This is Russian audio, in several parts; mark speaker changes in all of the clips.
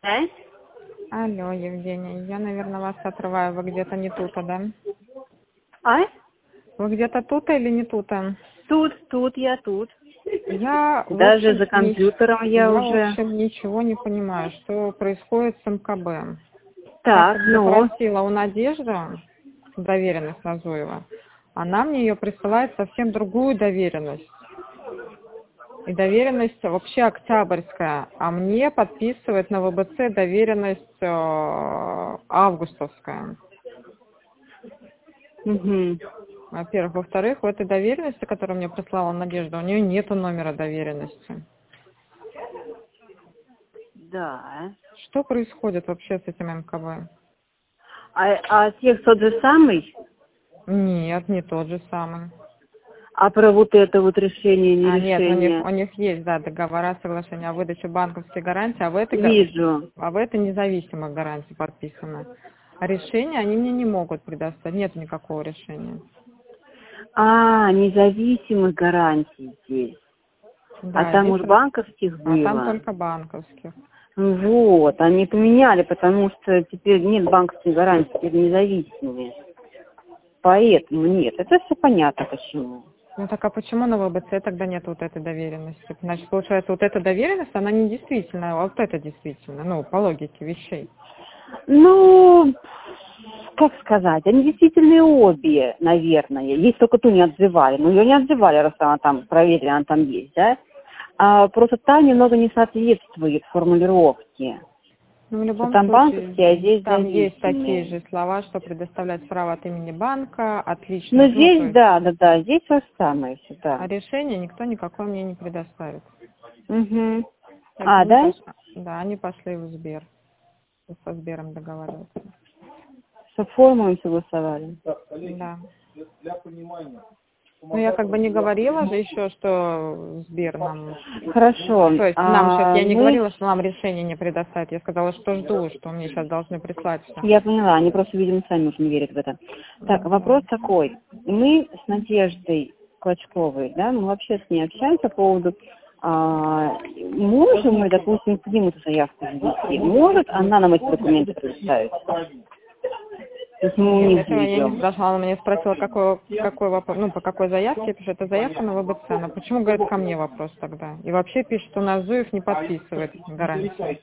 Speaker 1: Да?
Speaker 2: Алло, Евгения, я, наверное, вас отрываю. Вы где-то не тут, да?
Speaker 1: А?
Speaker 2: Вы где-то тут или не тут?
Speaker 1: Тут, я тут.
Speaker 2: Я, в
Speaker 1: Даже
Speaker 2: общем,
Speaker 1: за компьютером я уже.
Speaker 2: ничего не понимаю, что происходит с МКБ. Я
Speaker 1: Так,
Speaker 2: как бы
Speaker 1: ну.
Speaker 2: просила у Надежды доверенность Назуева. Она мне ее присылает совсем другую доверенность. И доверенность вообще октябрьская, а мне подписывает на ВБЦ доверенность августовская.
Speaker 1: Угу.
Speaker 2: Во-первых. Во-вторых, в этой доверенности, которую мне прислала Надежда, у нее нету номера доверенности.
Speaker 1: Да.
Speaker 2: Что происходит вообще с этим МКБ?
Speaker 1: А текст тот же самый?
Speaker 2: Нет, не тот же самый.
Speaker 1: А про вот это вот решение, не
Speaker 2: Нет,
Speaker 1: решение?
Speaker 2: у них есть, да, договора, соглашения о выдаче банковских гарантий,
Speaker 1: Вижу.
Speaker 2: а в этой независимых гарантий подписано. А решение они мне не могут предоставить, нет никакого решения.
Speaker 1: Независимых гарантий здесь. А
Speaker 2: Да,
Speaker 1: там
Speaker 2: здесь,
Speaker 1: уж банковских
Speaker 2: а там
Speaker 1: было.
Speaker 2: только банковских.
Speaker 1: Вот, они поменяли, потому что теперь нет банковских гарантий, теперь независимые. Поэтому нет, это все понятно почему.
Speaker 2: Ну так а почему на ВБЦ тогда нет вот этой доверенности? Значит, получается, вот эта доверенность, она не действительная, а вот это действительно, ну, по логике вещей.
Speaker 1: Ну, как сказать, они действительно обе, наверное. Есть только ту не отзывали. Но ее не отзывали, раз она там проверили, она там есть, да? Просто та немного не соответствует формулировке.
Speaker 2: Ну, в
Speaker 1: Что
Speaker 2: любом
Speaker 1: там банковские, а
Speaker 2: случае,
Speaker 1: здесь
Speaker 2: там есть такие
Speaker 1: зависимые.
Speaker 2: же слова, что предоставлять право от имени банка,
Speaker 1: Но
Speaker 2: отличность, ну, то
Speaker 1: здесь,
Speaker 2: есть,
Speaker 1: да, здесь то же самое
Speaker 2: а
Speaker 1: всегда.
Speaker 2: решение никто никакой мне не предоставит.
Speaker 1: Угу.
Speaker 2: Это
Speaker 1: Да?
Speaker 2: да, они пошли в Сбер, со Сбером договариваться.
Speaker 1: Что форму им согласовали?
Speaker 2: Да. Ну, я как бы не говорила же еще, что Сбер нам...
Speaker 1: Хорошо.
Speaker 2: То есть нам сейчас, я не
Speaker 1: Мы,
Speaker 2: говорила, что нам решение не предоставят. Я сказала, что жду, что мне сейчас должны прислать все.
Speaker 1: я поняла, они просто, видимо, сами уже не верят в это. Так,
Speaker 2: Да.
Speaker 1: вопрос такой. Мы с Надеждой Клочковой, да, мы вообще с ней общаемся по поводу, можем мы, допустим, хотим эту заявку ввести, может она нам эти документы предоставить? Если мы у
Speaker 2: Нет,
Speaker 1: них
Speaker 2: этого я не
Speaker 1: заведем.
Speaker 2: спрашивала. Она меня спросила, какой вопрос, ну, по какой заявке, потому что это заявка на ВБЦ. Она почему, говорит, ко мне вопрос тогда? И вообще пишет, что Назуев не подписывает гарантию.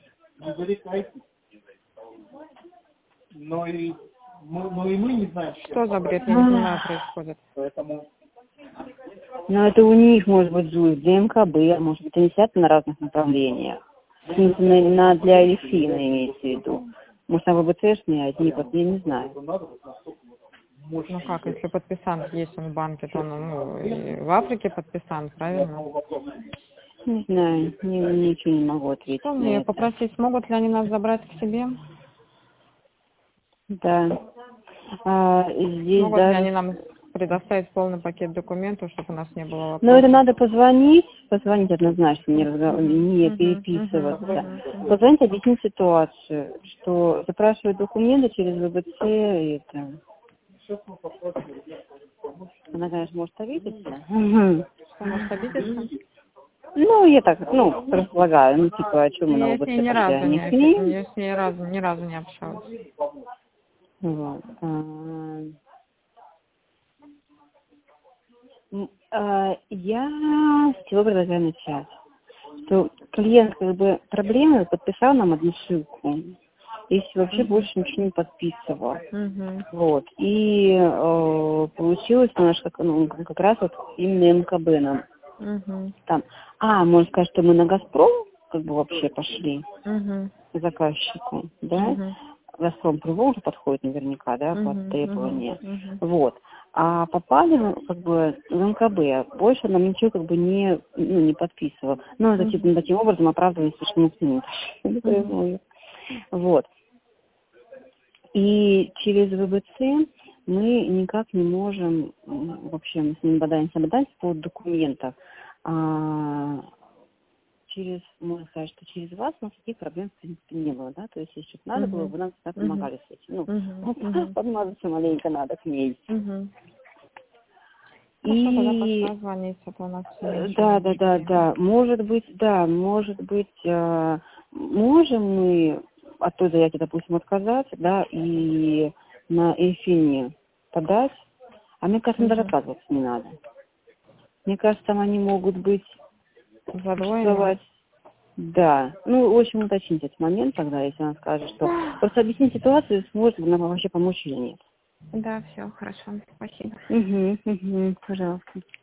Speaker 2: Что за бред? Я не понимаю, происходит.
Speaker 1: Но это у них, может быть, ЗУИ, для МКБ, может быть, они сидят на разных направлениях. В смысле, для Эльфина имеется в виду. Может, на ВБЦшные, а одни, я не знаю.
Speaker 2: Ну как, если подписант есть он в банке, то он, ну, и в Африке подписант, правильно?
Speaker 1: Не знаю, ничего не могу ответить
Speaker 2: Что
Speaker 1: на
Speaker 2: мне
Speaker 1: это.
Speaker 2: попросить, смогут ли они нас забрать к себе?
Speaker 1: Да. Здесь
Speaker 2: Могут ли
Speaker 1: даже...
Speaker 2: они нам предоставить полный пакет документов, чтобы у нас не было
Speaker 1: Но это
Speaker 2: вопросов?
Speaker 1: надо позвонить однозначно, не переписываться.
Speaker 2: Мгм.
Speaker 1: Позвонить, объяснить ситуацию, что запрашивают документы через ВБЦ, и это... Она, конечно, может обидеться.
Speaker 2: Что, может обидеться?
Speaker 1: Ну, я так, предполагаю, типа, о чем мы на
Speaker 2: Я с
Speaker 1: ВБЦ
Speaker 2: ней ни
Speaker 1: пошли,
Speaker 2: разу
Speaker 1: а не
Speaker 2: не,
Speaker 1: с ним.
Speaker 2: я с ней ни разу не общалась.
Speaker 1: Вот. Я с чего предлагаю начать? Что клиент, как бы, проблемы подписал нам одну ссылку, и всё, вообще больше ничего не подписывал.
Speaker 2: Мгм.
Speaker 1: Вот. И получилось у нас как раз вот именно МКБ нам
Speaker 2: Мгм.
Speaker 1: там. Можно сказать, что мы на Газпром как бы вообще пошли
Speaker 2: Мгм.
Speaker 1: к заказчику, да?
Speaker 2: Мгм.
Speaker 1: Газпром уже подходит наверняка, да, под
Speaker 2: Мгм. Мгм.
Speaker 1: требования.
Speaker 2: Мгм.
Speaker 1: Вот. А попали, как бы, в МКБ. Больше нам ничего как бы не подписывал. Ну, это типа таким образом оправдывались, что мы к нему пошли. Вот. И через ВБЦ мы никак не можем, вообще мы с ним бодаемся по поводу документов. Можно сказать, что через вас у нас таких проблем, в принципе, не было, да, то есть, если бы надо было,
Speaker 2: Мгм.
Speaker 1: вы нам всегда
Speaker 2: Мгм.
Speaker 1: помогали с этим.
Speaker 2: Мгм. Мгм.
Speaker 1: Подмазаться маленько надо к ней.
Speaker 2: Мгм. Хорошо, тогда
Speaker 1: И
Speaker 2: пошла звонить, а то у нас все меньше и меньше времени.
Speaker 1: может быть, можем мы от той заявки, допустим, отказать, да, и на Эйфине подать, а мне кажется, даже отказываться не надо. Мне кажется, там они могут быть
Speaker 2: Задвоенные.
Speaker 1: Да. Ну, в общем, уточнить этот момент тогда, если она скажет, что... Просто объяснить ситуацию, сможет ли нам вообще помочь или нет.
Speaker 2: Да, все, хорошо, спасибо.
Speaker 1: Угу, пожалуйста.